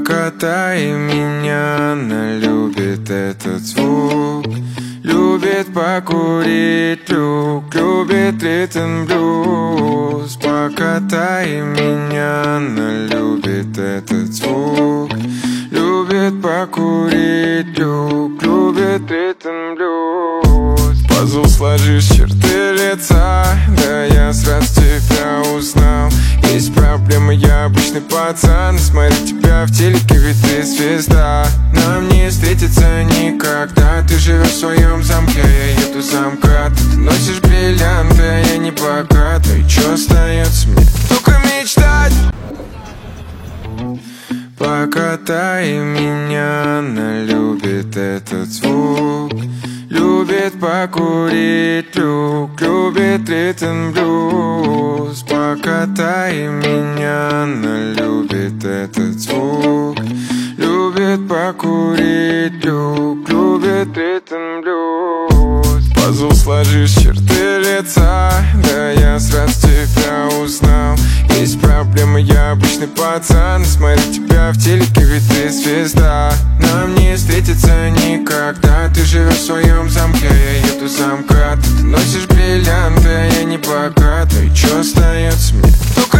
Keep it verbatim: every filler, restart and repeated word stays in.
Покатай меня, она любит этот звук, любит покурить люк, любит ритм блюз. Покатай меня, она любит этот звук, любит покурить люк, любит ритм блюз. Пазл сложишь черты лица, да я сразу тебя узнал. Есть проблемы, я обычный пацан, смотрю тебя в телеке, ведь ты звезда. Нам не встретиться никогда, ты живешь в своем замке, я еду за МКАД. Ты носишь бриллианты, а я не богат. Ну и чё остается мне, только мечтать. Покатай меня, она любит этот звук, любит покурить люк, любит ритм блюз. Покатай меня, она любит этот звук, любит покурить люк, любит ритм блюз. Пазл сложишь черты лица, да я сразу тебя узнал. Есть проблемы, я обычный пацан, смотрю тебя в телеке, ведь ты звезда. Нам не встретиться никогда, ты живешь в своем замке, я еду за МКАД. Ты носишь бриллианты, а я не богат. Ну и чё остается мне, только